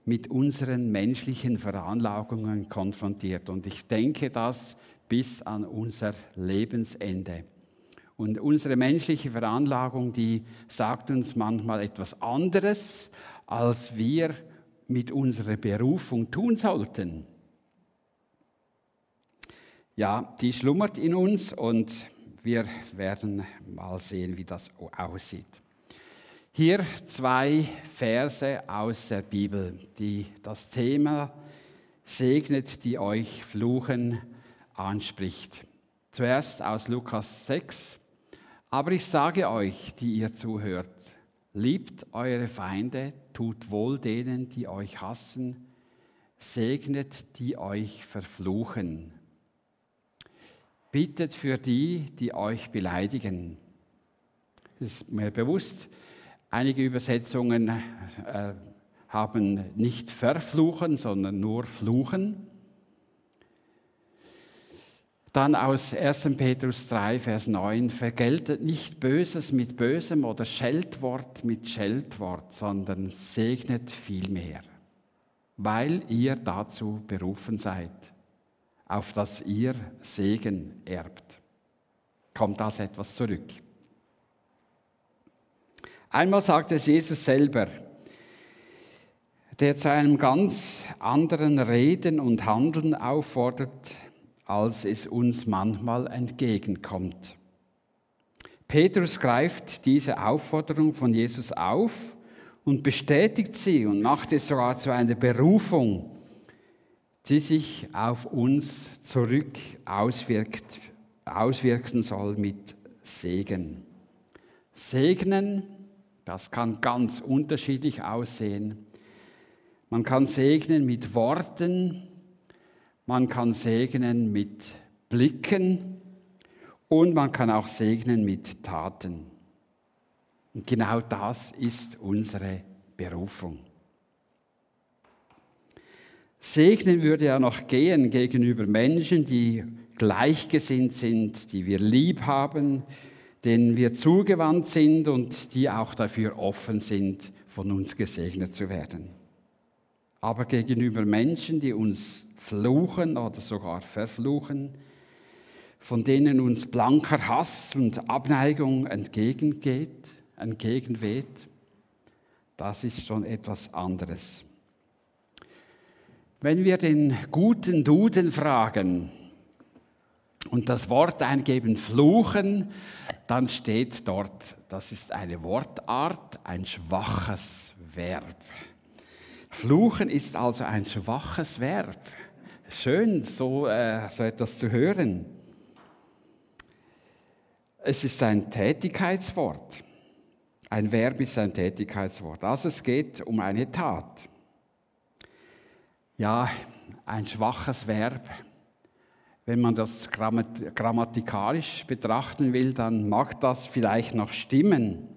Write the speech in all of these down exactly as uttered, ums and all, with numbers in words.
mit unseren menschlichen Veranlagungen konfrontiert. Und ich denke das bis an unser Lebensende. Und unsere menschliche Veranlagung, die sagt uns manchmal etwas anderes, als wir mit unserer Berufung tun sollten. Ja, die schlummert in uns und wir werden mal sehen, wie das aussieht. Hier zwei Verse aus der Bibel, die das Thema segnet, die euch fluchen, anspricht. Zuerst aus Lukas sechs. Aber ich sage euch, die ihr zuhört, liebt eure Feinde, tut wohl denen, die euch hassen, segnet, die euch verfluchen. Bittet für die, die euch beleidigen. Das ist mir bewusst. Einige Übersetzungen äh, haben nicht verfluchen, sondern nur fluchen. Dann aus erster Petrus drei, Vers neun, vergeltet nicht Böses mit Bösem oder Scheltwort mit Scheltwort, sondern segnet vielmehr, weil ihr dazu berufen seid, auf dass ihr Segen erbt. Kommt das etwas zurück? Einmal sagte es Jesus selber, der zu einem ganz anderen Reden und Handeln auffordert, als es uns manchmal entgegenkommt. Petrus greift diese Aufforderung von Jesus auf und bestätigt sie und macht es sogar zu einer Berufung, die sich auf uns zurück auswirkt, auswirken soll mit Segen. Segnen, das kann ganz unterschiedlich aussehen. Man kann segnen mit Worten, man kann segnen mit Blicken und man kann auch segnen mit Taten. Und genau das ist unsere Berufung. Segnen würde ja noch gehen gegenüber Menschen, die gleichgesinnt sind, die wir lieb haben, denen wir zugewandt sind und die auch dafür offen sind, von uns gesegnet zu werden. Aber gegenüber Menschen, die uns fluchen oder sogar verfluchen, von denen uns blanker Hass und Abneigung entgegengeht, entgegenweht, das ist schon etwas anderes. Wenn wir den guten Duden fragen und das Wort eingeben, fluchen, dann steht dort, das ist eine Wortart, ein schwaches Verb. Fluchen ist also ein schwaches Verb. Schön, so, äh, so etwas zu hören. Es ist ein Tätigkeitswort. Ein Verb ist ein Tätigkeitswort. Also es geht um eine Tat. Ja, ein schwaches Verb. Wenn man das grammatikalisch betrachten will, dann mag das vielleicht noch stimmen.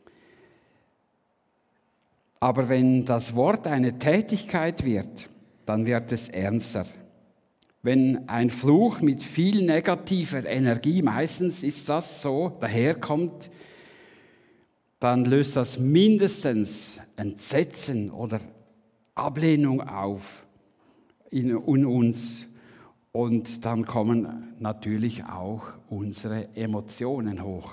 Aber wenn das Wort eine Tätigkeit wird, dann wird es ernster. Wenn ein Fluch mit viel negativer Energie, meistens ist das so, daherkommt, dann löst das mindestens Entsetzen oder Ablehnung auf in, in uns. Und dann kommen natürlich auch unsere Emotionen hoch.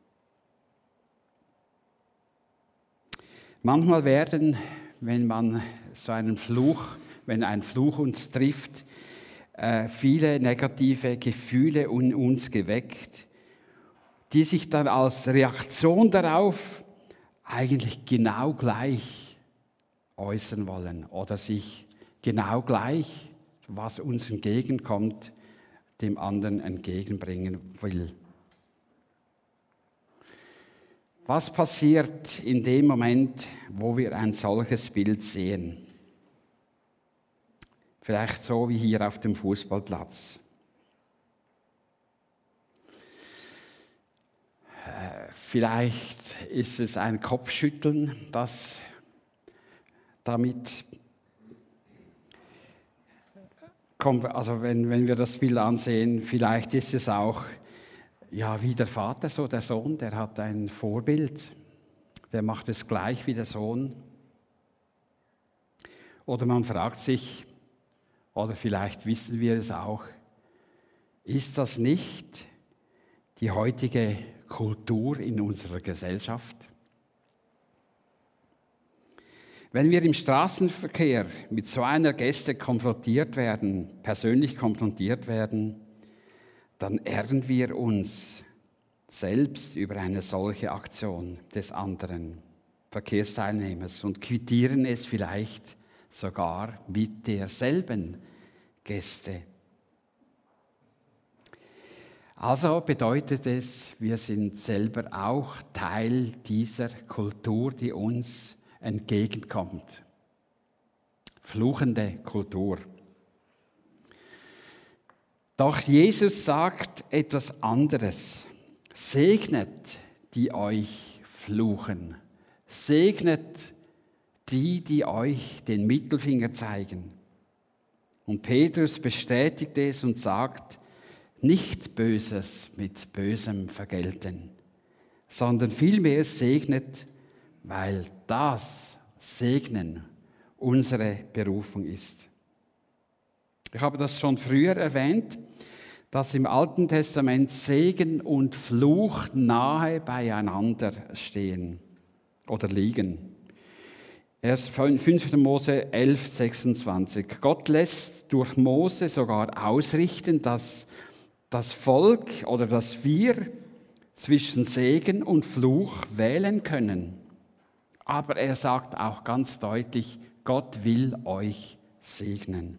Manchmal werden, wenn man so einen Fluch, wenn ein Fluch uns trifft, viele negative Gefühle in uns geweckt, die sich dann als Reaktion darauf eigentlich genau gleich äußern wollen oder sich genau gleich, was uns entgegenkommt, dem anderen entgegenbringen will. Was passiert in dem Moment, wo wir ein solches Bild sehen? Vielleicht so wie hier auf dem Fußballplatz. Vielleicht ist es ein Kopfschütteln, das damit kommt. Also wenn, wenn wir das Bild ansehen, vielleicht ist es auch ja, wie der Vater, so der Sohn, der hat ein Vorbild, der macht es gleich wie der Sohn. Oder man fragt sich, oder vielleicht wissen wir es auch, ist das nicht die heutige Kultur in unserer Gesellschaft? Wenn wir im Straßenverkehr mit so einer Geste konfrontiert werden, persönlich konfrontiert werden, dann ärgern wir uns selbst über eine solche Aktion des anderen Verkehrsteilnehmers und quittieren es vielleicht sogar mit derselben Geste. Also bedeutet es, wir sind selber auch Teil dieser Kultur, die uns entgegenkommt. Fluchende Kultur. Doch Jesus sagt etwas anderes. Segnet, die euch fluchen. Segnet die, die euch den Mittelfinger zeigen. Und Petrus bestätigt es und sagt, nicht Böses mit Bösem vergelten, sondern vielmehr segnet, weil das Segnen unsere Berufung ist. Ich habe das schon früher erwähnt, dass im Alten Testament Segen und Fluch nahe beieinander stehen oder liegen. Erst fünfter Mose elf, sechsundzwanzig. Gott lässt durch Mose sogar ausrichten, dass das Volk oder dass wir zwischen Segen und Fluch wählen können. Aber er sagt auch ganz deutlich, Gott will euch segnen.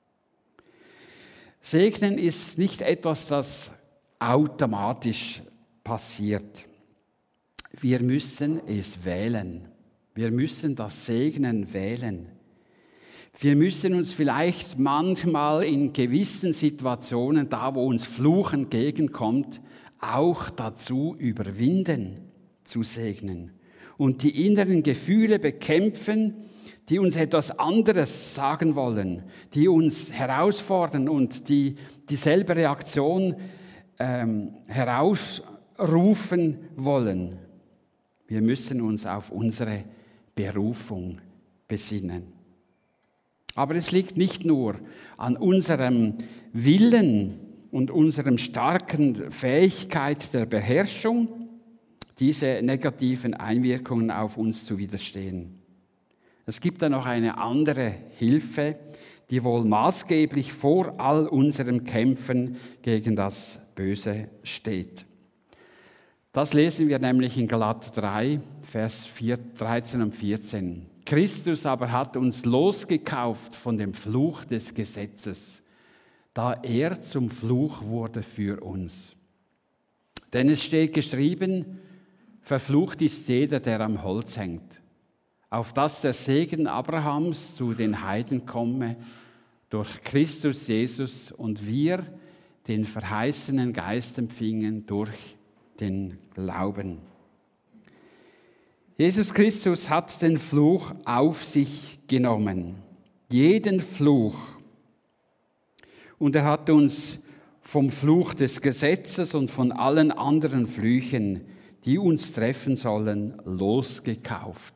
Segnen ist nicht etwas, das automatisch passiert. Wir müssen es wählen. Wir müssen das Segnen wählen. Wir müssen uns vielleicht manchmal in gewissen Situationen, da wo uns Fluch entgegenkommt, auch dazu überwinden, zu segnen. Und die inneren Gefühle bekämpfen, die uns etwas anderes sagen wollen, die uns herausfordern und die dieselbe Reaktion ähm, herausrufen wollen. Wir müssen uns auf unsere Berufung besinnen. Aber es liegt nicht nur an unserem Willen und unserem starken Fähigkeit der Beherrschung, diese negativen Einwirkungen auf uns zu widerstehen. Es gibt da noch eine andere Hilfe, die wohl maßgeblich vor all unserem Kämpfen gegen das Böse steht. Das lesen wir nämlich in Galater drei, Vers dreizehn und vierzehn. Christus aber hat uns losgekauft von dem Fluch des Gesetzes, da er zum Fluch wurde für uns. Denn es steht geschrieben, verflucht ist jeder, der am Holz hängt, auf dass der Segen Abrahams zu den Heiden komme, durch Christus Jesus und wir den verheißenen Geist empfingen durch den Glauben. Jesus Christus hat den Fluch auf sich genommen, jeden Fluch. Und er hat uns vom Fluch des Gesetzes und von allen anderen Flüchen, die uns treffen sollen, losgekauft.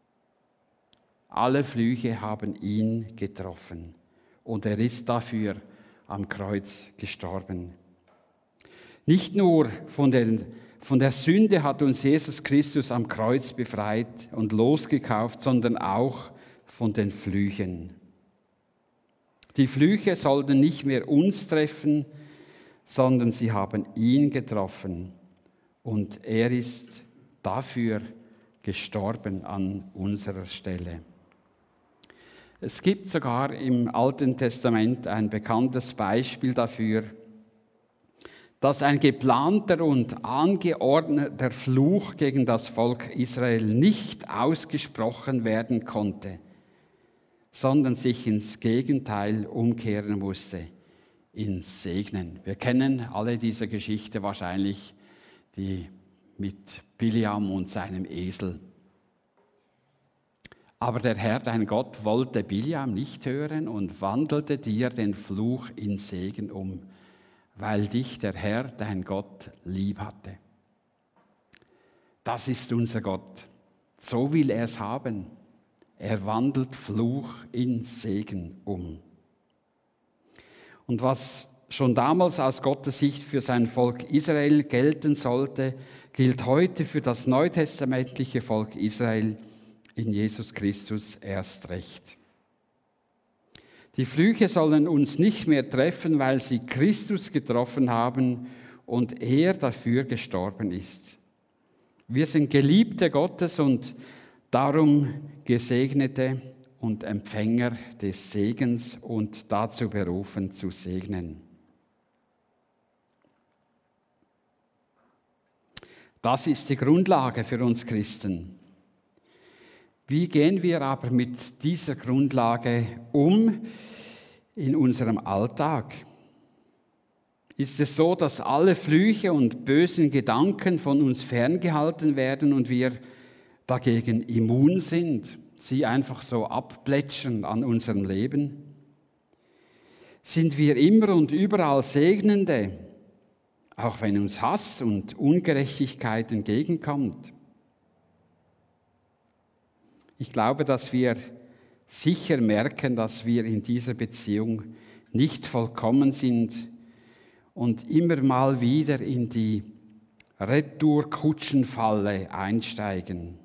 Alle Flüche haben ihn getroffen und er ist dafür am Kreuz gestorben. Nicht nur von, den, von der Sünde hat uns Jesus Christus am Kreuz befreit und losgekauft, sondern auch von den Flüchen. Die Flüche sollten nicht mehr uns treffen, sondern sie haben ihn getroffen und er ist dafür gestorben an unserer Stelle. Es gibt sogar im Alten Testament ein bekanntes Beispiel dafür, dass ein geplanter und angeordneter Fluch gegen das Volk Israel nicht ausgesprochen werden konnte, sondern sich ins Gegenteil umkehren musste, ins Segnen. Wir kennen alle diese Geschichte wahrscheinlich, die mit Biliam und seinem Esel. Aber der Herr, dein Gott, wollte Biliam nicht hören und wandelte dir den Fluch in Segen um, weil dich der Herr, dein Gott, lieb hatte. Das ist unser Gott. So will er es haben. Er wandelt Fluch in Segen um. Und was schon damals aus Gottes Sicht für sein Volk Israel gelten sollte, gilt heute für das neutestamentliche Volk Israel in Jesus Christus erst recht. Die Flüche sollen uns nicht mehr treffen, weil sie Christus getroffen haben und er dafür gestorben ist. Wir sind Geliebte Gottes und darum Gesegnete und Empfänger des Segens und dazu berufen zu segnen. Das ist die Grundlage für uns Christen. Wie gehen wir aber mit dieser Grundlage um in unserem Alltag? Ist es so, dass alle Flüche und bösen Gedanken von uns ferngehalten werden und wir dagegen immun sind, sie einfach so abplätschern an unserem Leben? Sind wir immer und überall Segnende, auch wenn uns Hass und Ungerechtigkeit entgegenkommt? Ich glaube, dass wir sicher merken, dass wir in dieser Beziehung nicht vollkommen sind und immer mal wieder in die Retour-Kutschenfalle einsteigen.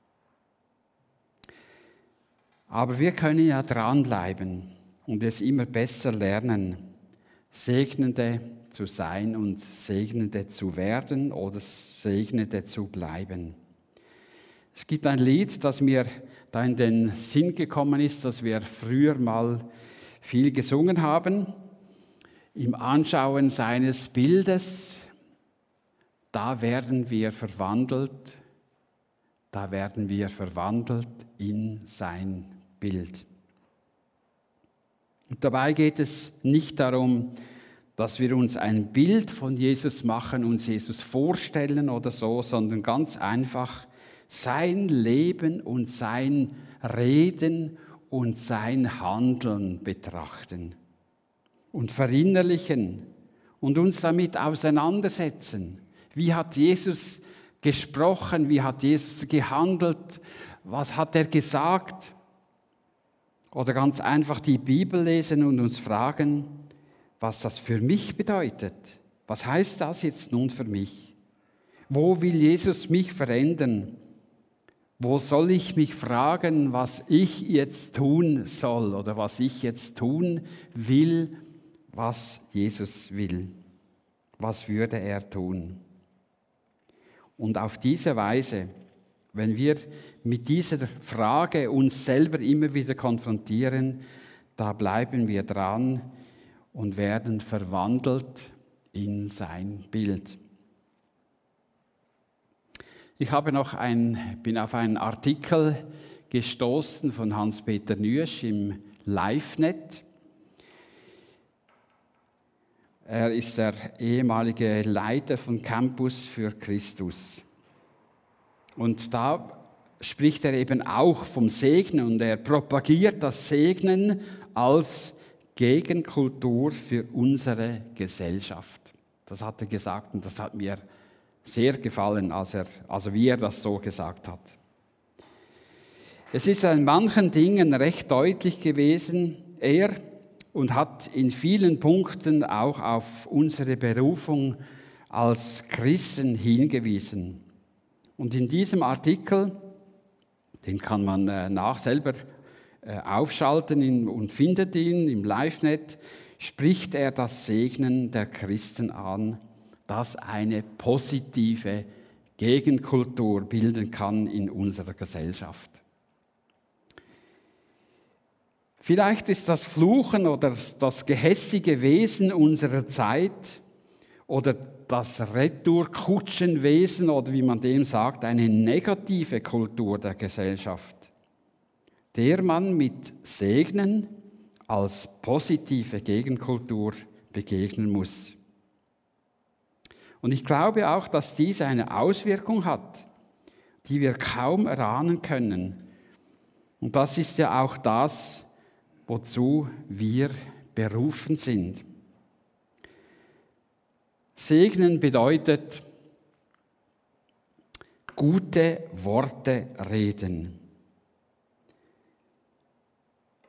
Aber wir können ja dranbleiben und es immer besser lernen, Segnende zu sein und Segnende zu werden oder Segnende zu bleiben. Es gibt ein Lied, das mir da in den Sinn gekommen ist, das wir früher mal viel gesungen haben. Im Anschauen seines Bildes, da werden wir verwandelt, da werden wir verwandelt in sein Bild. Und dabei geht es nicht darum, dass wir uns ein Bild von Jesus machen, uns Jesus vorstellen oder so, sondern ganz einfach sein Leben und sein Reden und sein Handeln betrachten und verinnerlichen und uns damit auseinandersetzen. Wie hat Jesus gesprochen? Wie hat Jesus gehandelt? Was hat er gesagt? Oder ganz einfach die Bibel lesen und uns fragen, was das für mich bedeutet. Was heißt das jetzt nun für mich? Wo will Jesus mich verändern? Wo soll ich mich fragen, was ich jetzt tun soll oder was ich jetzt tun will, was Jesus will? Was würde er tun? Und auf diese Weise, wenn wir mit dieser Frage uns selber immer wieder konfrontieren, da bleiben wir dran und werden verwandelt in sein Bild. Ich habe noch ein, bin auf einen Artikel gestoßen von Hans-Peter Nüesch im LiveNet. Er ist der ehemalige Leiter von Campus für Christus. Und da spricht er eben auch vom Segnen und er propagiert das Segnen als Gegenkultur für unsere Gesellschaft. Das hat er gesagt und das hat mir sehr gefallen, als er, also wie er das so gesagt hat. Es ist in manchen Dingen recht deutlich gewesen, er und hat in vielen Punkten auch auf unsere Berufung als Christen hingewiesen. Und in diesem Artikel, den kann man äh, nach selber äh, aufschalten in, und findet ihn im LiveNet, spricht er das Segnen der Christen an, das eine positive Gegenkultur bilden kann in unserer Gesellschaft. Vielleicht ist das Fluchen oder das gehässige Wesen unserer Zeit oder das Retour-Kutschenwesen oder wie man dem sagt, eine negative Kultur der Gesellschaft, der man mit Segnen als positive Gegenkultur begegnen muss. Und ich glaube auch, dass dies eine Auswirkung hat, die wir kaum erahnen können. Und das ist ja auch das, wozu wir berufen sind. Segnen bedeutet gute Worte reden.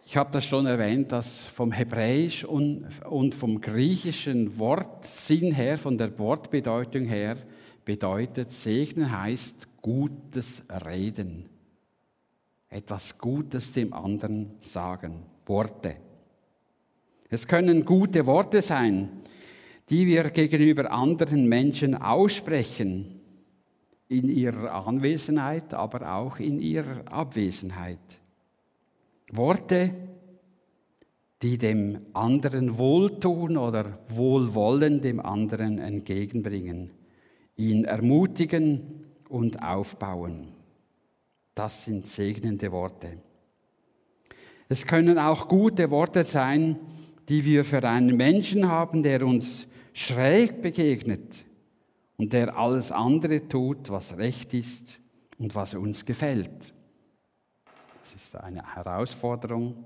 Ich habe das schon erwähnt, dass vom Hebräisch und, und vom griechischen Wortsinn her, von der Wortbedeutung her, bedeutet segnen heißt gutes Reden. Etwas Gutes dem anderen sagen. Worte. Es können gute Worte sein, die wir gegenüber anderen Menschen aussprechen, in ihrer Anwesenheit, aber auch in ihrer Abwesenheit. Worte, die dem anderen wohltun oder Wohlwollen dem anderen entgegenbringen, ihn ermutigen und aufbauen. Das sind segnende Worte. Es können auch gute Worte sein, die wir für einen Menschen haben, der uns schräg begegnet und der alles andere tut, was recht ist und was uns gefällt. Das ist eine Herausforderung.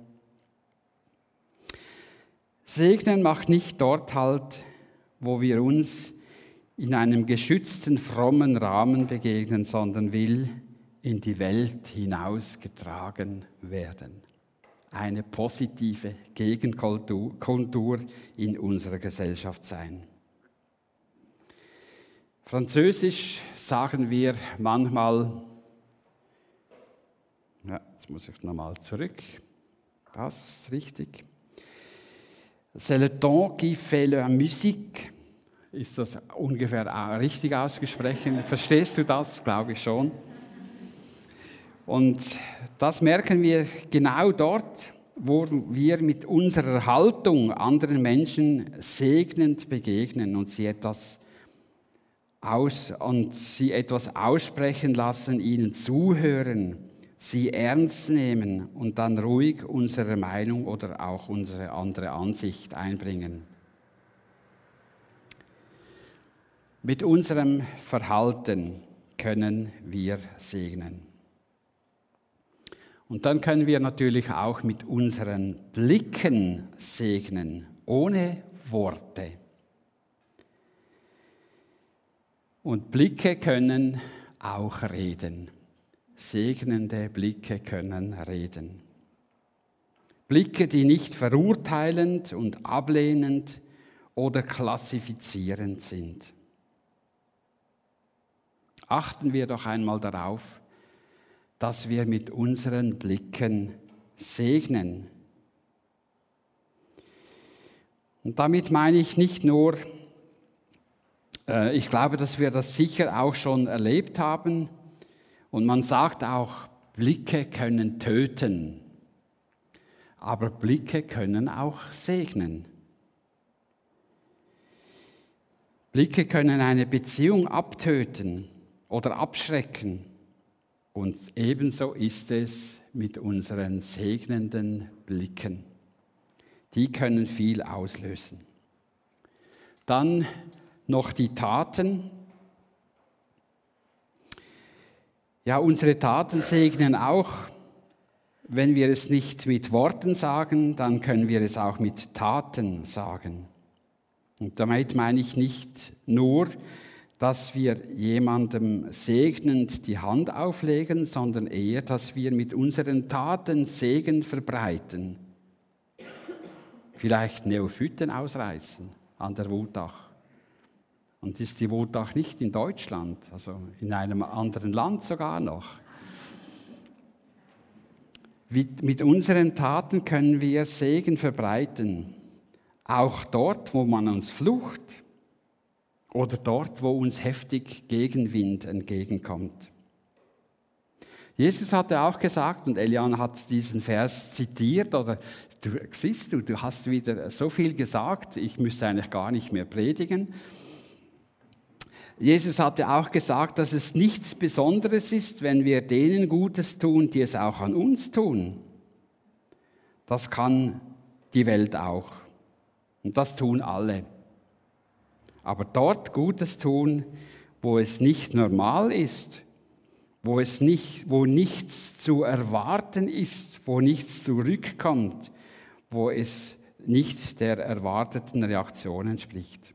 Segnen macht nicht dort halt, wo wir uns in einem geschützten, frommen Rahmen begegnen, sondern will in die Welt hinausgetragen werden. Eine positive Gegenkultur in unserer Gesellschaft sein. Französisch sagen wir manchmal, ja, jetzt muss ich nochmal zurück, das ist richtig. C'est le ton qui fait la musique. Ist das ungefähr richtig ausgesprochen? Verstehst du das? Glaube ich schon. Und das merken wir genau dort, wo wir mit unserer Haltung anderen Menschen segnend begegnen und sie etwas aus und sie etwas aussprechen lassen, ihnen zuhören, sie ernst nehmen und dann ruhig unsere Meinung oder auch unsere andere Ansicht einbringen. Mit unserem Verhalten können wir segnen. Und dann können wir natürlich auch mit unseren Blicken segnen, ohne Worte. Und Blicke können auch reden. Segnende Blicke können reden. Blicke, die nicht verurteilend und ablehnend oder klassifizierend sind. Achten wir doch einmal darauf, dass wir mit unseren Blicken segnen. Und damit meine ich nicht nur, äh, ich glaube, dass wir das sicher auch schon erlebt haben. Und man sagt auch, Blicke können töten. Aber Blicke können auch segnen. Blicke können eine Beziehung abtöten oder abschrecken. Und ebenso ist es mit unseren segnenden Blicken. Die können viel auslösen. Dann noch die Taten. Ja, unsere Taten segnen auch. Wenn wir es nicht mit Worten sagen, dann können wir es auch mit Taten sagen. Und damit meine ich nicht nur, dass wir jemandem segnend die Hand auflegen, sondern eher, dass wir mit unseren Taten Segen verbreiten. Vielleicht Neophyten ausreißen an der Wutach. Und ist die Wutach nicht in Deutschland, also in einem anderen Land sogar noch. Mit unseren Taten können wir Segen verbreiten, auch dort, wo man uns flucht oder dort, wo uns heftig Gegenwind entgegenkommt. Jesus hatte auch gesagt, und Elian hat diesen Vers zitiert, oder du siehst du, du hast wieder so viel gesagt, ich müsste eigentlich gar nicht mehr predigen. Jesus hatte auch gesagt, dass es nichts Besonderes ist, wenn wir denen Gutes tun, die es auch an uns tun. Das kann die Welt auch. Und das tun alle. Aber dort Gutes tun, wo es nicht normal ist, wo es nicht, wo nichts zu erwarten ist, wo nichts zurückkommt, wo es nicht der erwarteten Reaktion entspricht.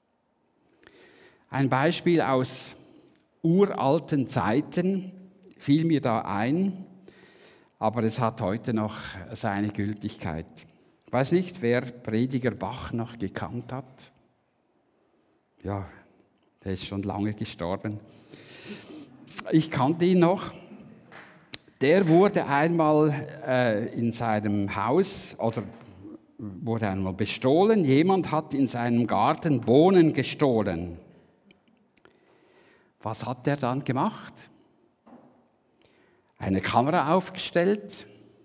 Ein Beispiel aus uralten Zeiten fiel mir da ein. aber es hat heute noch seine Gültigkeit. Ich weiß nicht, wer Prediger Bach noch gekannt hat. Ja, der ist schon lange gestorben. Ich kannte ihn noch. Der wurde einmal äh, in seinem Haus oder wurde einmal bestohlen. Jemand hat in seinem Garten Bohnen gestohlen. Was hat er dann gemacht? Eine Kamera aufgestellt,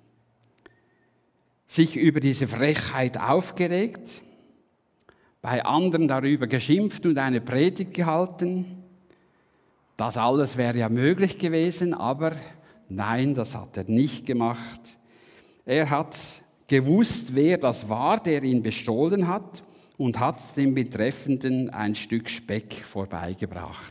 sich über diese Frechheit aufgeregt, bei anderen darüber geschimpft und eine Predigt gehalten. Das alles wäre ja möglich gewesen, aber nein, das hat er nicht gemacht. Er hat gewusst, wer das war, der ihn bestohlen hat, und hat dem Betreffenden ein Stück Speck vorbeigebracht.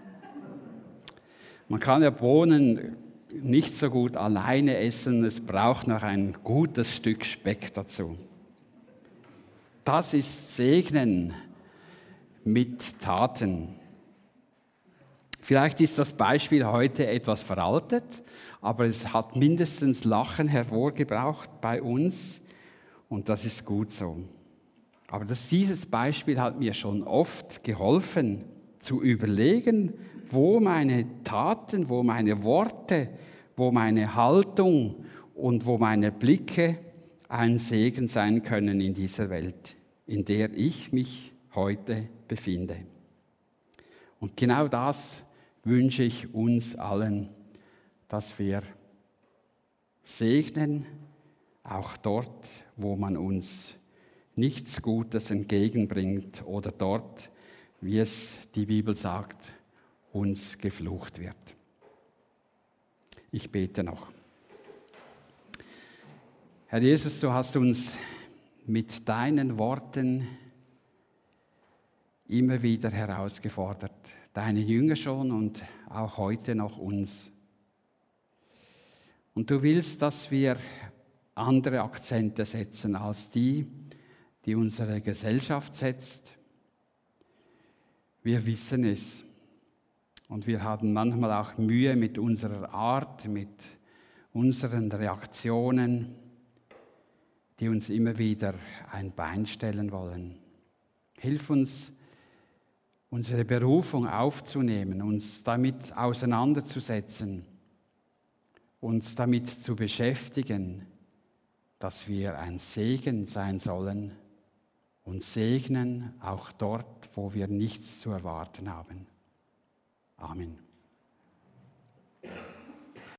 Man kann ja Bohnen nicht so gut alleine essen, es braucht noch ein gutes Stück Speck dazu. Das ist Segnen mit Taten. Vielleicht ist das Beispiel heute etwas veraltet, aber es hat mindestens Lachen hervorgebracht bei uns und das ist gut so. Aber das, dieses Beispiel hat mir schon oft geholfen, zu überlegen, wo meine Taten, wo meine Worte, wo meine Haltung und wo meine Blicke ein Segen sein können in dieser Welt, in der ich mich heute befinde. Und genau das wünsche ich uns allen, dass wir segnen, auch dort, wo man uns nichts Gutes entgegenbringt oder dort, wie es die Bibel sagt, uns geflucht wird. Ich bete noch. Herr Jesus, du hast uns mit deinen Worten immer wieder herausgefordert, deine Jünger schon und auch heute noch uns. Und du willst, dass wir andere Akzente setzen als die, die unsere Gesellschaft setzt. Wir wissen es. Und wir haben manchmal auch Mühe mit unserer Art, mit unseren Reaktionen, die uns immer wieder ein Bein stellen wollen. Hilf uns, unsere Berufung aufzunehmen, uns damit auseinanderzusetzen, uns damit zu beschäftigen, dass wir ein Segen sein sollen und segnen auch dort, wo wir nichts zu erwarten haben. Amen.